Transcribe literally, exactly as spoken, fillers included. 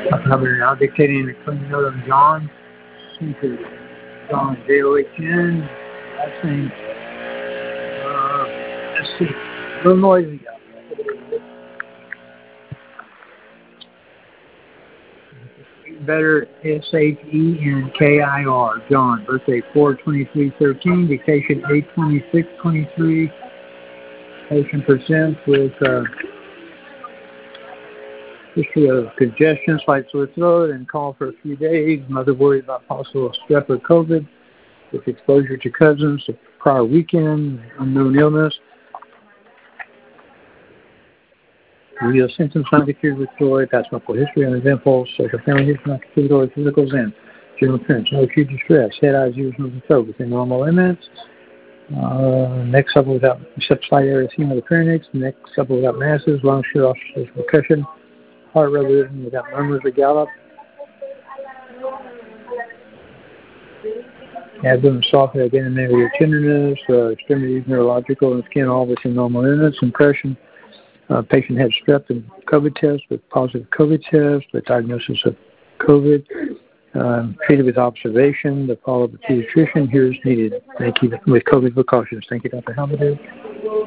Now dictating a clean note on John. Into John J O H N. Last name. Uh, let's see. A little noisy. Better S H E N K I R. John. Birthday four twenty-three thirteen. Dictation eight twenty-six twenty-three. Patient presents with uh, history of congestion, slight sore throat, and call for a few days. Mother worried about possible strep or COVID with exposure to cousins the prior weekend, unknown illness. Real symptoms not cured with joy, past medical history, uneventful, social family history, not contributory with physicals, and general appearance. No acute distress, head, eyes, ears, nose, and throat within normal limits. Uh, neck supple without, except slight erythema of the pharynx. Neck supple without masses, lung shear, oscillation, percussion. Heart revolution without murmurs or gallop. Abdomen soft, identity tenderness, uh, extremities neurological, and skin all within normal limits. Impression. Uh, patient had strep and COVID test with positive COVID test with diagnosis of COVID. Um, treated with observation. The follow-up with pediatrician. Here is needed. Thank you with COVID precautions. Thank you, Doctor Halberdale.